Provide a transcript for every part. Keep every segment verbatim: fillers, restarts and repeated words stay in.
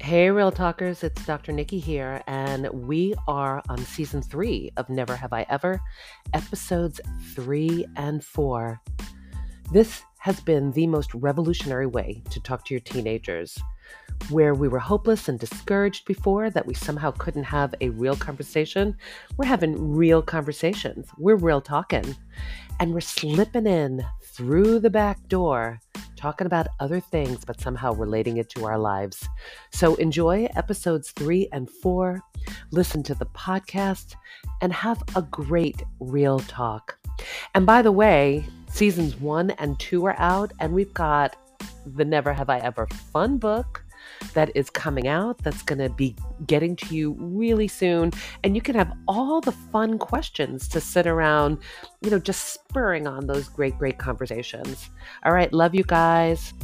Hey, Real Talkers, it's Doctor Nikki here, and we are on season three of Never Have I Ever, episodes three and four. This has been the most revolutionary way to talk to your teenagers. Where we were hopeless and discouraged before that we somehow couldn't have a real conversation, we're having real conversations. We're real talking. And we're slipping in through the back door, talking about other things, but somehow relating it to our lives. So enjoy episodes three and four, listen to the podcast, and have a great real talk. And by the way, seasons one and two are out, and we've got the Never Have I Ever fun book that is coming out that's going to be getting to you really soon. And you can have all the fun questions to sit around, you know, just spurring on those great, great conversations. All right. Love you guys.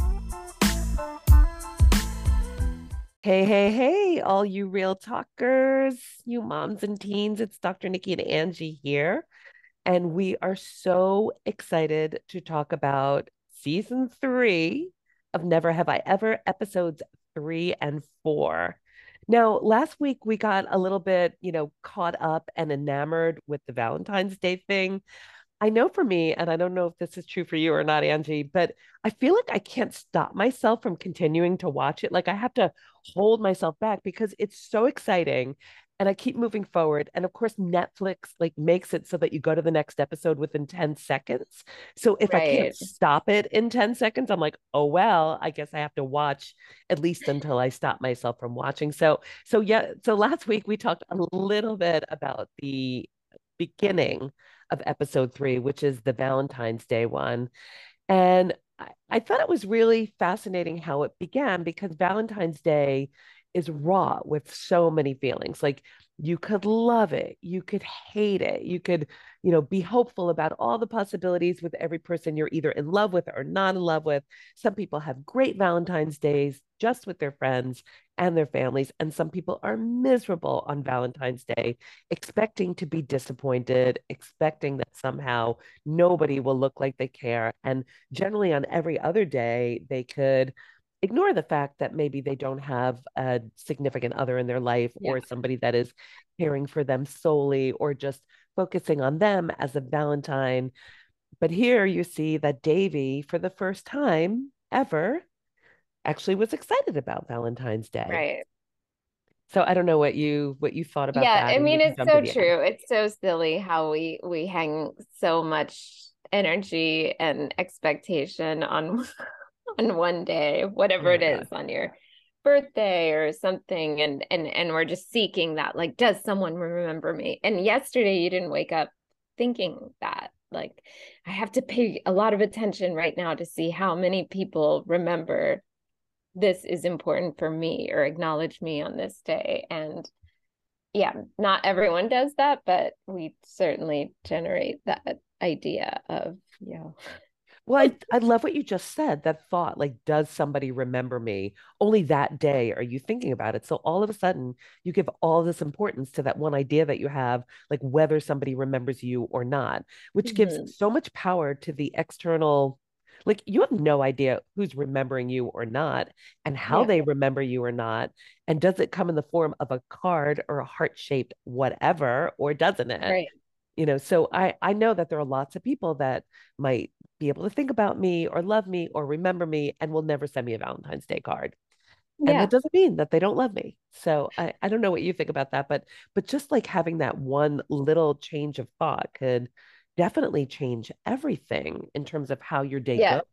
Hey, hey, hey, all you real talkers, you moms and teens. It's Doctor Nikki and Angie here. And we are so excited to talk about season three of Never Have I Ever, episodes three and four. Now, last week we got a little bit, you know, caught up and enamored with the Valentine's Day thing. I know for me, and I don't know if this is true for you or not, Angie, but I feel like I can't stop myself from continuing to watch it. Like I have to hold myself back because it's so exciting and I keep moving forward. And of course, Netflix like makes it so that you go to the next episode within ten seconds. So if I can't Right. stop it in ten seconds, I'm like, oh well, I guess I have to watch at least until I stop myself from watching. So so yeah, so last week we talked a little bit about the beginning of episode three, which is the Valentine's Day one. And I, I thought it was really fascinating how it began because Valentine's Day is raw with so many feelings. Like you could love it, you could hate it, you could, you know, be hopeful about all the possibilities with every person you're either in love with or not in love with. Some people have great Valentine's Days just with their friends and their families, and some people are miserable on Valentine's Day, expecting to be disappointed, expecting that somehow nobody will look like they care. And generally, on every other day, they could ignore the fact that maybe they don't have a significant other in their life Yeah. or somebody that is caring for them solely or just focusing on them as a Valentine. But here you see that Davy, for the first time ever, actually was excited about Valentine's Day. Right. So I don't know what you what you thought about Yeah, that, I and we mean can it's jump in. so the end. true. It's so silly how we we hang so much energy and expectation on on one day, Oh whatever my it is, God. on your birthday or something, and and and we're just seeking that, like, does someone remember me? And yesterday you didn't wake up thinking that. Like, I have to pay a lot of attention right now to see how many people remember this is important for me or acknowledge me on this day. And yeah, not everyone does that, but we certainly generate that idea of, you know, Well, I, I love what you just said, that thought, like, does somebody remember me? Only that day are you thinking about it. So all of a sudden, you give all this importance to that one idea that you have, like whether somebody remembers you or not, which gives Mhm. so much power to the external. Like, you have no idea who's remembering you or not, and how Yeah, they remember you or not. And does it come in the form of a card or a heart-shaped whatever, or doesn't it? right. You know, so I I know that there are lots of people that might be able to think about me or love me or remember me and will never send me a Valentine's Day card. And that Yeah. doesn't mean that they don't love me. So I, I don't know what you think about that, but but just like having that one little change of thought could definitely change everything in terms of how your day Yeah. goes.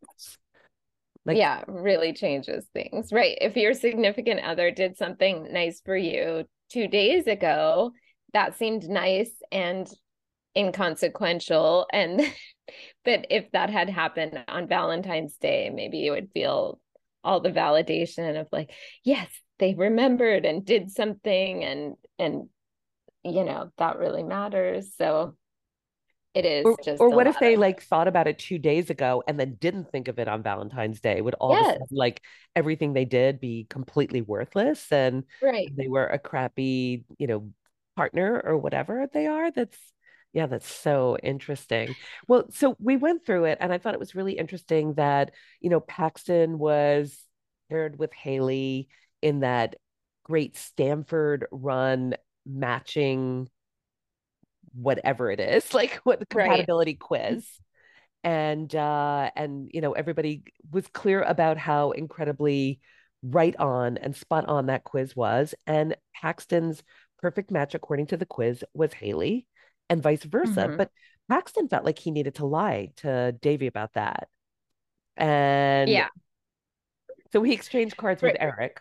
Like, Yeah, really changes things. Right. If your significant other did something nice for you two days ago, that seemed nice and inconsequential. And but if that had happened on Valentine's Day, maybe you would feel all the validation of, like, yes, they remembered and did something, and and you know, that really matters. So it is or just or a what if lot they of, like thought about it two days ago and then didn't think of it on Valentine's Day? Would all of a yes, sudden like everything they did be completely worthless and right. they were a crappy, you know, partner or whatever they are? That's yeah, that's so interesting. Well, so we went through it and I thought it was really interesting that, you know, Paxton was paired with Haley in that great Stanford run matching whatever it is, like what the Right. compatibility quiz. And uh and you know, everybody was clear about how incredibly right on and spot on that quiz was. And Paxton's perfect match, according to the quiz, was Haley, and vice versa. Hmm. But Paxton felt like he needed to lie to Davy about that. And Yeah. so he exchanged cards with Right. Eric,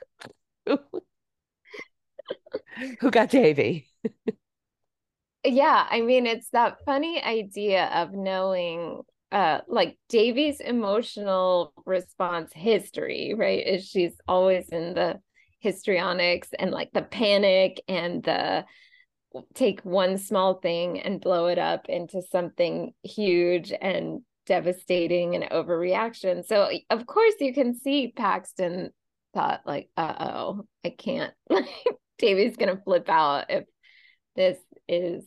who got Davy. Yeah, I mean, it's that funny idea of knowing uh like Davy's emotional response history, right? Is she's always in the histrionics and like the panic and the take one small thing and blow it up into something huge and devastating and overreaction. So of course you can see Paxton thought like, uh-oh, I can't like Davy's gonna flip out if this is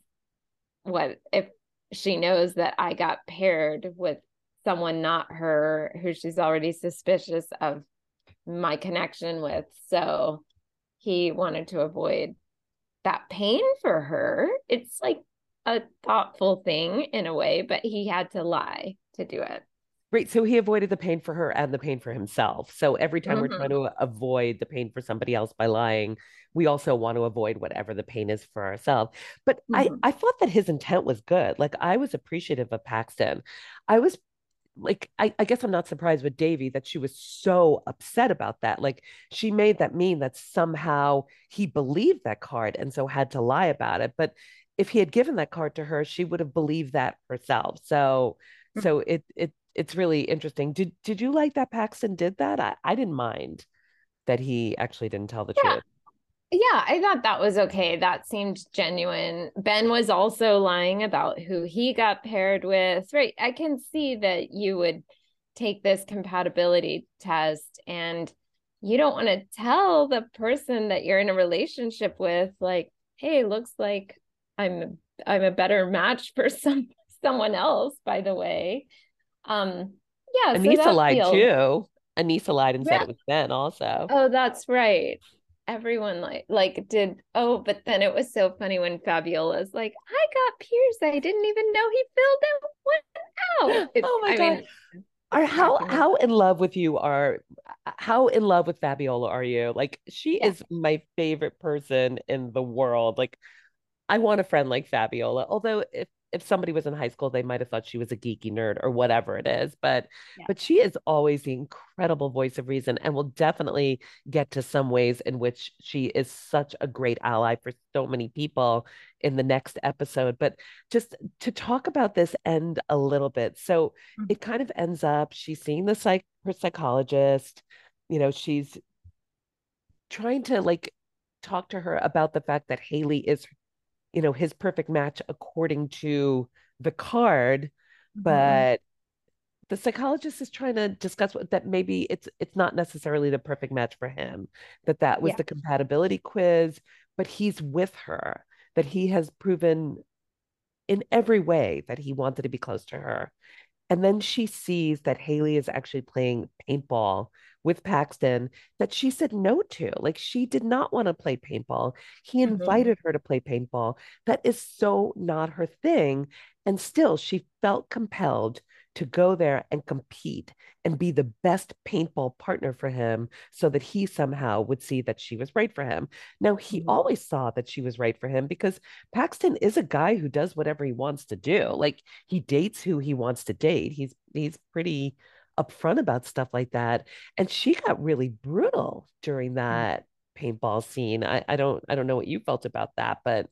what if she knows that I got paired with someone not her who she's already suspicious of my connection with. So he wanted to avoid that pain for her. It's like a thoughtful thing in a way, but he had to lie to do it. Right. So he avoided the pain for her and the pain for himself. So every time we're trying Mm-hmm. to avoid the pain for somebody else by lying, we also want to avoid whatever the pain is for ourselves. But I, Mm-hmm. I thought that his intent was good. Like, I was appreciative of Paxton. I was like, I, I guess I'm not surprised with Davy that she was so upset about that. Like, she made that mean that somehow he believed that card and so had to lie about it. But if he had given that card to her, she would have believed that herself. So, so it it it's really interesting. Did did you like that Paxton did that? I, I didn't mind that he actually didn't tell the Yeah. truth. Yeah, I thought that was okay. That seemed genuine. Ben was also lying about who he got paired with. Right. I can see that you would take this compatibility test and you don't want to tell the person that you're in a relationship with, like, hey, looks like I'm I'm a better match for some someone else, by the way. Um, yeah, so Anissa that lied feels too. Anissa lied and said yeah. it was Ben also. Oh, that's right. Everyone like like did oh, but then it was so funny when Fabiola's like, I got Pierce. I didn't even know he filled out one out. It, Oh my I God. mean, Are it's how cracking me how up. in love with you are how in love with Fabiola are you? Like, she Yeah. is my favorite person in the world. Like, I want a friend like Fabiola. Although if if somebody was in high school, they might have thought she was a geeky nerd or whatever it is. But Yeah. but she is always the incredible voice of reason, and will definitely get to some ways in which she is such a great ally for so many people in the next episode. But just to talk about this end a little bit. So it kind of ends up she's seeing the psych her psychologist. You know, she's trying to like talk to her about the fact that Haley is, you know, his perfect match according to the card, Mm-hmm. but the psychologist is trying to discuss what, that maybe it's it's not necessarily the perfect match for him, that that was Yeah. the compatibility quiz, but he's with her, that he has proven in every way that he wanted to be close to her. And then she sees that Haley is actually playing paintball with Paxton that she said no to. Like, she did not want to play paintball. He Mm-hmm. invited her to play paintball. That is so not her thing. And still, she felt compelled to go there and compete and be the best paintball partner for him so that he somehow would see that she was right for him. Now, he Mm-hmm. always saw that she was right for him because Paxton is a guy who does whatever he wants to do. Like, he dates who he wants to date. He's he's pretty upfront about stuff like that. And she got really brutal during that paintball scene. I, I don't I don't know what you felt about that, but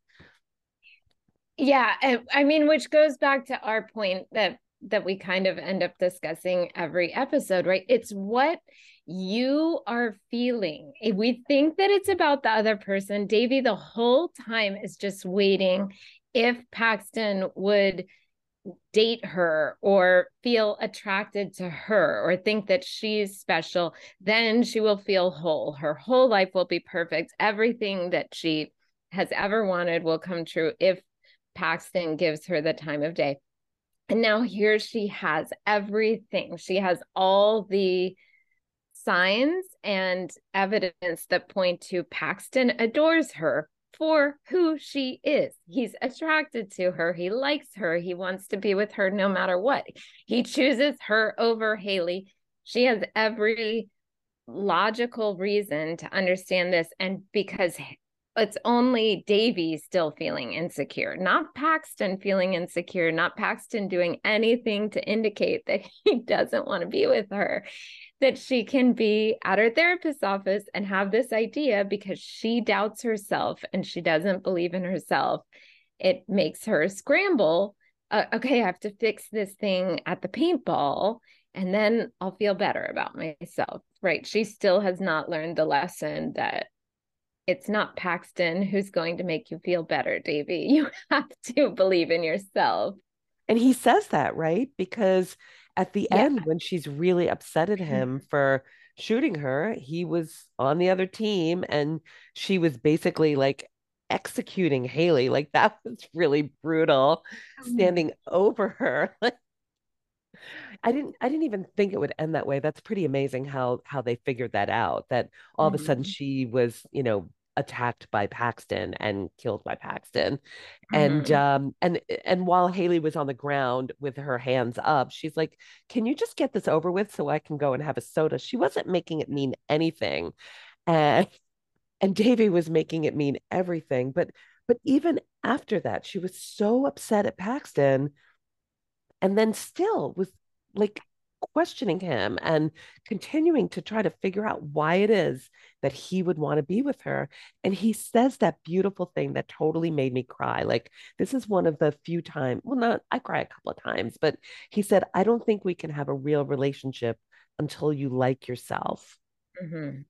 Yeah, I, I mean, which goes back to our point that that we kind of end up discussing every episode, right? It's what you are feeling. If we think that it's about the other person, Davy the whole time is just waiting if Paxton would date her or feel attracted to her or think that she's special, then she will feel whole. Her whole life will be perfect. Everything that she has ever wanted will come true if Paxton gives her the time of day. And now here she has everything. She has all the signs and evidence that point to Paxton adores her for who she is. He's attracted to her. He likes her. He wants to be with her no matter what. He chooses her over Haley. She has every logical reason to understand this. And because it's only Davy still feeling insecure, not Paxton feeling insecure, not Paxton doing anything to indicate that he doesn't want to be with her, that she can be at her therapist's office and have this idea because she doubts herself and she doesn't believe in herself. It makes her scramble. Uh, okay, I have to fix this thing at the paintball and then I'll feel better about myself, right? She still has not learned the lesson that it's not Paxton who's going to make you feel better, Davy. You have to believe in yourself. And he says that, right? Because at the Yeah. end, when she's really upset at him for shooting her, he was on the other team and she was basically like executing Haley. Like that was really brutal, standing over her. I didn't I didn't even think it would end that way. That's pretty amazing how how they figured that out. That all of a sudden Mhm. she was, you know, attacked by Paxton and killed by Paxton. And Mhm. um and and while Haley was on the ground with her hands up, she's like, "Can you just get this over with so I can go and have a soda?" She wasn't making it mean anything. And and Davy was making it mean everything. But but even after that, she was so upset at Paxton and then still was like questioning him and continuing to try to figure out why it is that he would want to be with her. And he says that beautiful thing that totally made me cry. Like, this is one of the few times, well, not, I cry a couple of times, but he said, I don't think we can have a real relationship until you like yourself. Mhm.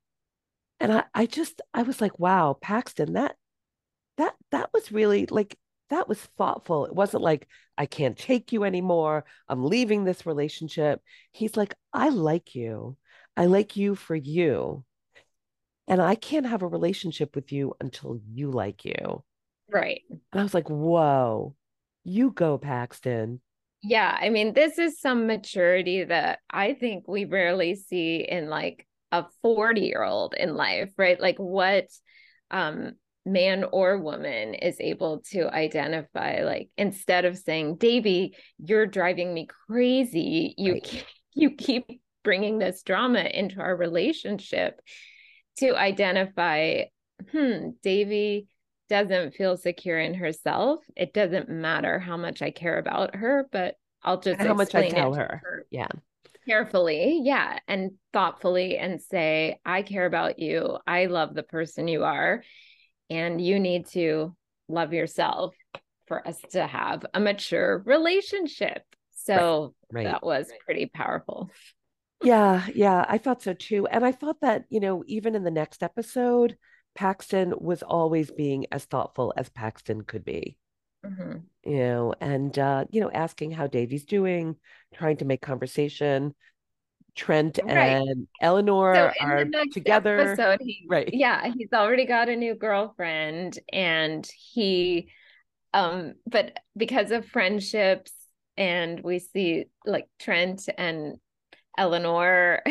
And I, I just, I was like, wow, Paxton, that that that was really like that was thoughtful. It wasn't like I can't take you anymore. I'm leaving this relationship. He's like, I like you. I like you for you. And I can't have a relationship with you until you like you. Right. And I was like, whoa, you go, Paxton. Yeah, I mean, this is some maturity that I think we rarely see in like a forty year old in life, right? Like what um man or woman is able to identify, like instead of saying, Davy, you're driving me crazy, you Right. keep, you keep bringing this drama into our relationship, to identify, hmm, Davy doesn't feel secure in herself. It doesn't matter how much I care about her, but I'll And just how much I explain it tell to her. her Yeah. carefully, yeah, and thoughtfully, and say, I care about you. I love the person you are, and you need to love yourself for us to have a mature relationship. Right. So Right. that was pretty powerful. Yeah, yeah, I thought so too. And I thought that, you know, even in the next episode, Paxton was always being as thoughtful as Paxton could be, Mm-hmm. you know, and uh, you know, asking how Davy's doing, trying to make conversation. Trent Right. and So Eleanor in the are next together. episode, he, Right. yeah, he's already got a new girlfriend, and he, um, but because of friendships, and we see like Trent and Eleanor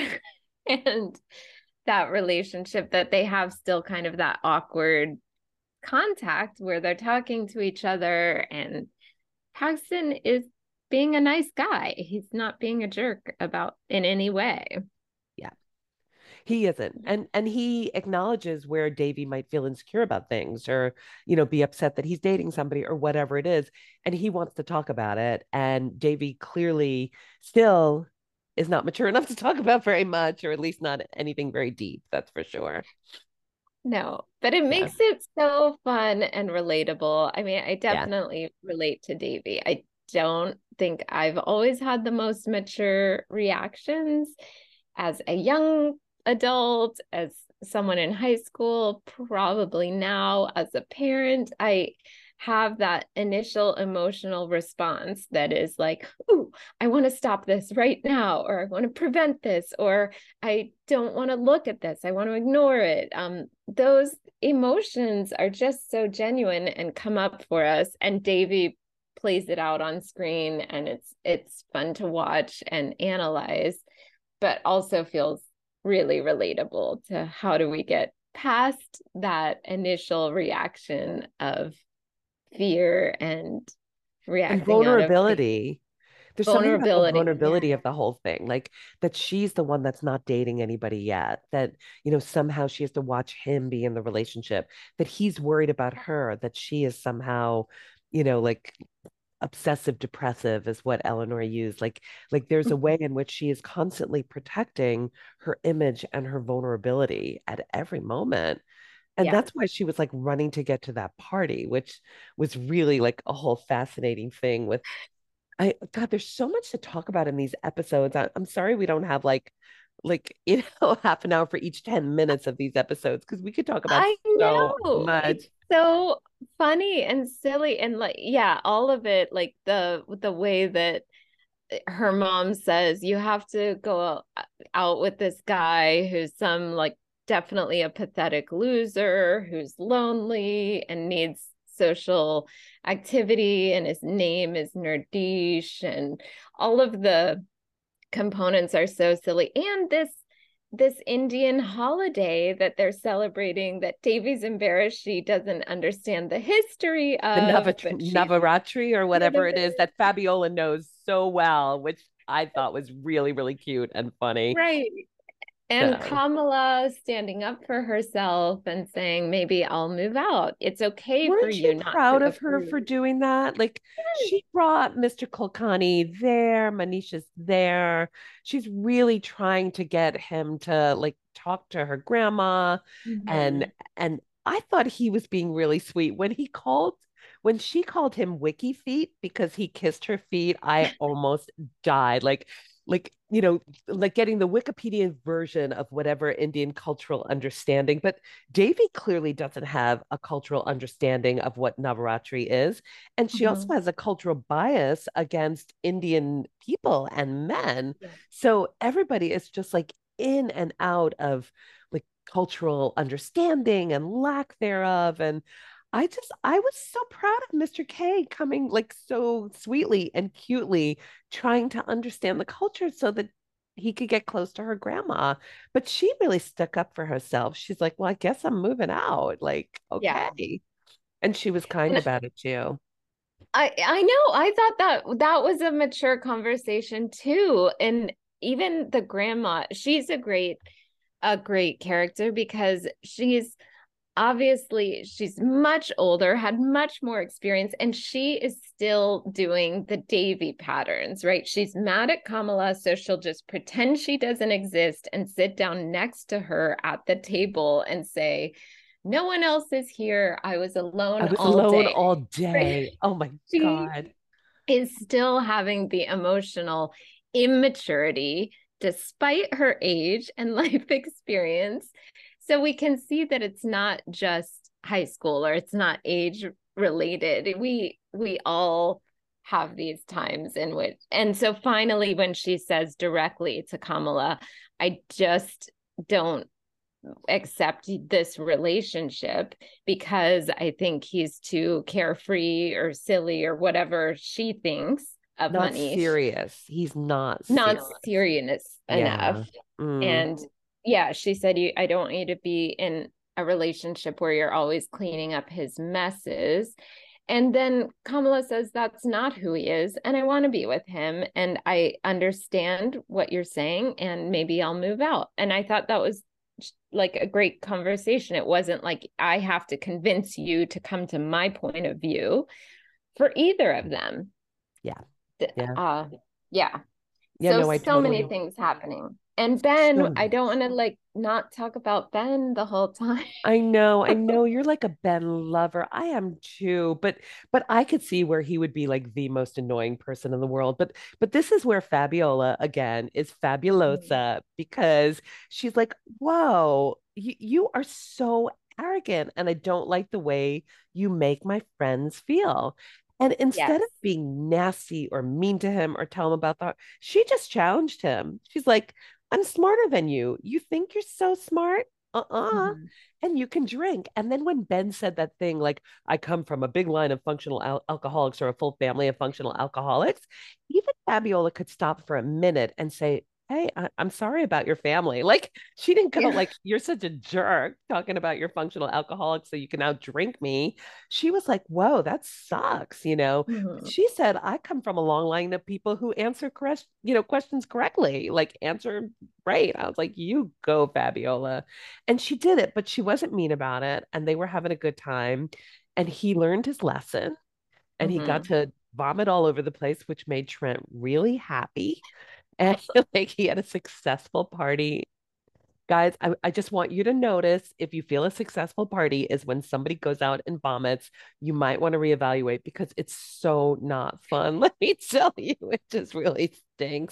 and that relationship, that they have still kind of that awkward contact where they're talking to each other, and Paxton is being a nice guy. He's not being a jerk about in any way. Yeah. He isn't. And and he acknowledges where Davy might feel insecure about things or, you know, be upset that he's dating somebody or whatever it is. And he wants to talk about it. And Davy clearly still is not mature enough to talk about very much, or at least not anything very deep, that's for sure. No, but it Yeah. makes it so fun and relatable. I mean, I Yeah. definitely relate to Davy. I don't think I've always had the most mature reactions as a young adult, as someone in high school, probably now as a parent. I have that initial emotional response that is like, ooh, I want to stop this right now, or I want to prevent this, or I don't want to look at this, I want to ignore it. Um, those emotions are just so genuine and come up for us. And Davy plays it out on screen, and it's it's fun to watch and analyze, but also feels really relatable to how do we get past that initial reaction of fear and And reacting out of like vulnerability. There's something about the vulnerability. Yeah. vulnerability of the whole thing, like that she's the one that's not dating anybody yet, that, you know, somehow she has to watch him be in the relationship, that he's worried about her, that she is somehow, you know, like obsessive depressive is what Eleanor used. Like, like there's a way in which she is constantly protecting her image and her vulnerability at every moment. And Yeah. that's why she was like running to get to that party, which was really like a whole fascinating thing with I God, there's so much to talk about in these episodes. I, I'm sorry we don't have like like you know half an hour for each ten minutes of these episodes because we could talk about I so know. much. It's so funny and silly and like yeah, all of it like the the way that her mom says you have to go out with this guy who's some like definitely a pathetic loser who's lonely and needs social activity and his name is Nerdish and all of the components are so silly and this this Indian holiday that they're celebrating that Davy's embarrassed she doesn't understand the history The of Navat but she's Navaratri or yeah, whatever it is that Fabiola knows so well, which I thought was really, really cute and funny. right. And So Kamala standing up for herself and saying, maybe I'll move out. It's okay for weren't you you not to proud of her approve. for doing that? Like she brought Mister Kulkani there, Manisha's there. She's really trying to get him to like talk to her grandma and Mhm. and I thought he was being really sweet when he called when she called him Wiki Feet because he kissed her feet. I almost died. Like like you know like getting the Wikipedia version of whatever Indian cultural understanding, but Davy clearly doesn't have a cultural understanding of what Navaratri is. And she also Mhm. has a cultural bias against Indian people and men. Yeah. So everybody is just like in and out of like cultural understanding and lack thereof. And I just, I was so proud of Mister K coming like so sweetly and cutely trying to understand the culture so that he could get close to her grandma. But she really stuck up for herself. She's like, well, I guess I'm moving out. Like, Yeah. okay. And she was kind And about it too. I I know. I thought that that was a mature conversation too. And even the grandma, she's a great a great character because she's obviously she's much older, had much more experience, and she is still doing the Davy patterns, right? She's mad at Kamala, so she'll just pretend she doesn't exist and sit down next to her at the table and say, no one else is here. I was I alone was all alone day. all Right? day. Oh my She God. is still having the emotional immaturity despite her age and life experience. So we can see that it's not just high school or it's not age related. We we all have these times in which and so finally when she says directly to Kamala, I just don't accept this relationship because I think he's too carefree or silly or whatever she thinks of Not Manish, serious. He's not not serious. serious Yeah. enough. Mm. And yeah, she said, you, I don't want you to be in a relationship where you're always cleaning up his messes. And then Kamala says, that's not who he is. And I want to be with him. And I understand what you're saying. And maybe I'll move out. And I thought that was like a great conversation. It wasn't like I have to convince you to come to my point of view for either of them. Yeah. Yeah. Uh, yeah. Yeah. So, No, I so many totally. things happening. And Ben, So I don't want to like not talk about Ben the whole time. I know, I know you're like a Ben lover. I am too, but but I could see where he would be like the most annoying person in the world. But but this is where Fabiola again is fabulosa because she's like, "Whoa, you, you are so arrogant and I don't like the way you make my friends feel." And instead Yes. of being nasty or mean to him or tell him about that, she just challenged him. She's like, "I'm smarter than you. You think you're so smart? Uh-uh." Mhm. And you can drink. And then when Ben said that thing, like, I come from a big line of functional al alcoholics or a full family of functional alcoholics, even Fabiola could stop for a minute and say, hey, I, I'm sorry about your family. Like she didn't go Yeah. like, you're such a jerk talking about your functional alcoholic so you can now drink me. She was like, whoa, that sucks, you know. But Mhm. she said, I come from a long line of people who answer correct, you know, questions correctly, like answer right. I was like, you go, Fabiola. And she did it, but she wasn't mean about it. And they were having a good time. And he learned his lesson and he got Mhm. to vomit all over the place, which made Trent really happy. And like he had a successful party. Guys, I, I just want you to notice if you feel a successful party is when somebody goes out and vomits, you might want to reevaluate because it's so not fun. Let me tell you, it just really stinks.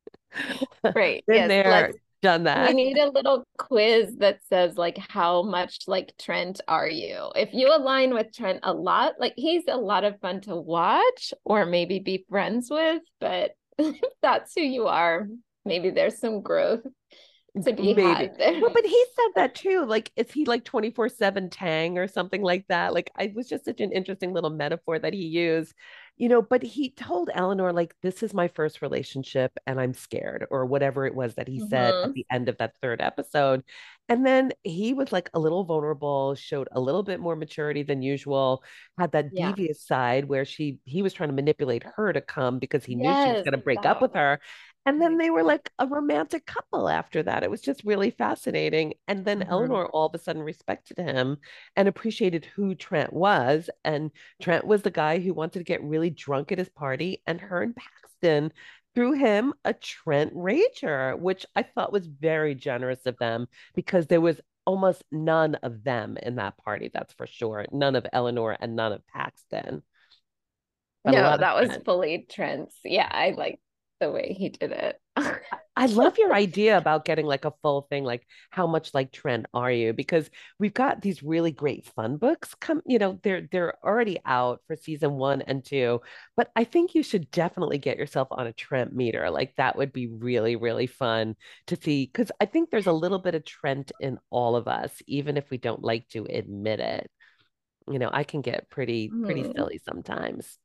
Right. Been Yes. there, Let's done We that. need a little quiz that says like how much like Trent are you? If you align with Trent a lot, like he's a lot of fun to watch or maybe be friends with, but if that's who you are, maybe there's some growth to be Maybe. had there. Well, but he said that too. Like, is he like twenty-four seven Tang or something like that? Like, I was just such an interesting little metaphor that he used, you know. But he told Eleanor, like, this is my first relationship and I'm scared, or whatever it was that he said at Mhm. the end of that third episode. And then he was like a little vulnerable, showed a little bit more maturity than usual, had that Yeah. devious side where she he was trying to manipulate her to come because he knew she was Yes, going to break up that with was her. And then right. they were like a romantic couple after that. It was just really fascinating. And then Mhm. Eleanor all of a sudden respected him and appreciated who Trent was. And Trent was the guy who wanted to get really drunk at his party. And her and Paxton threw him a Trent Rager, which I thought was very generous of them because there was almost none of them in that party. That's for sure. None of Eleanor and none of Paxton, but a No, lot of that was Trent. fully Trent's. Yeah, I like the way he did it. I love your idea about getting like a full thing, like how much like Trent are you? Because we've got these really great fun books come, you know, they're they're already out for season one and two, but I think you should definitely get yourself on a Trent meter. Like that would be really, really fun to see. Because I think there's a little bit of Trent in all of us, even if we don't like to admit it. You know, I can get pretty, pretty Mhm. silly sometimes.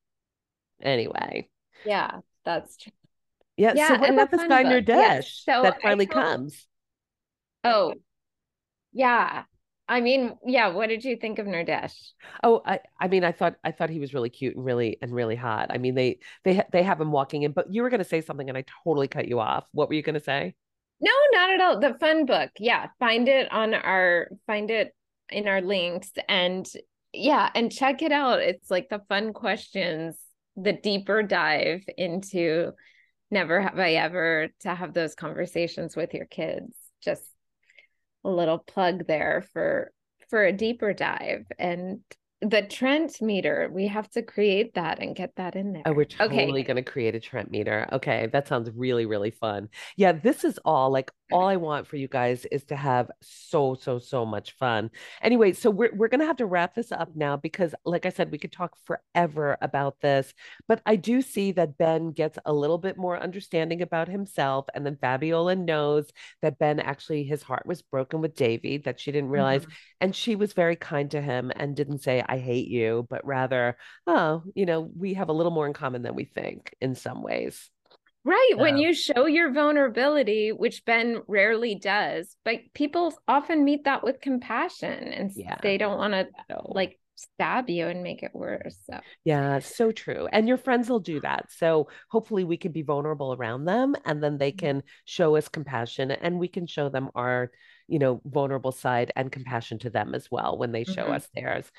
Anyway. Yeah, that's true. Yeah. So Yeah, what and the about this fun guy book. Yes. Nirdesh So that I finally told, comes? oh, yeah. I mean, yeah, what did you think of Nardesh? Oh, I, I mean, I thought I thought he was really cute and really and really hot. I mean, they they ha- they have him walking in, but you were going to say something and I totally cut you off. What were you going to say? No, not at all. The fun book. Yeah, find it on our find it in our links and yeah, and check it out. It's like the fun questions, the deeper dive into never have I ever to have those conversations with your kids. Just a little plug there for for a deeper dive and the Trent meter. We have to create that and get that in Oh, there. we're Okay. totally going to create a Trent meter. Okay, that sounds really, really fun. Yeah, this is all like all I want for you guys is to have so, so, so much fun. Anyway, so we're we're going to have to wrap this up now because, like I said, we could talk forever about this. But I do see that Ben gets a little bit more understanding about himself, and then Fabiola knows that Ben actually his heart was broken with Davy, that she didn't realize, Mhm. and she was very kind to him and didn't say I hate you, but rather oh, you know, we have a little more in common than we think in some ways. Right. When So, you show your vulnerability, which Ben rarely does, but people often meet that with compassion and yeah, they don't want to so like stab you and make it worse. So, yeah, so true. And your friends will do that. So hopefully we can be vulnerable around them and then they can show us compassion and we can show them our, you know, vulnerable side and compassion to them as well when they show mhm. us theirs.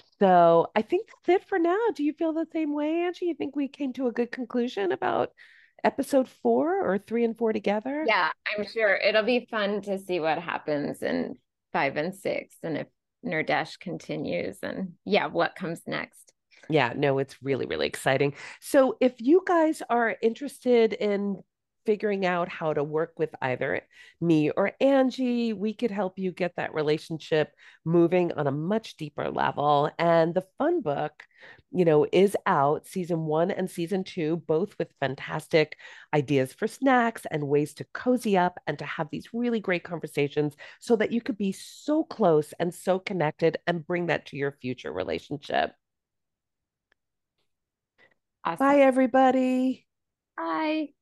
So I think that's it for now. Do you feel the same way, Angie? You think we came to a good conclusion about episode four or three and four together? Yeah, I'm sure it'll be fun to see what happens in five and six and if Nerdesh continues and yeah, what comes next. Yeah, no, it's really, really exciting. So if you guys are interested in figuring out how to work with either me or Angie, we could help you get that relationship moving on a much deeper level. And the fun book, you know, is out season one and season two, both with fantastic ideas for snacks and ways to cozy up and to have these really great conversations so that you could be so close and so connected and bring that to your future relationship. Awesome. Bye, everybody. Bye.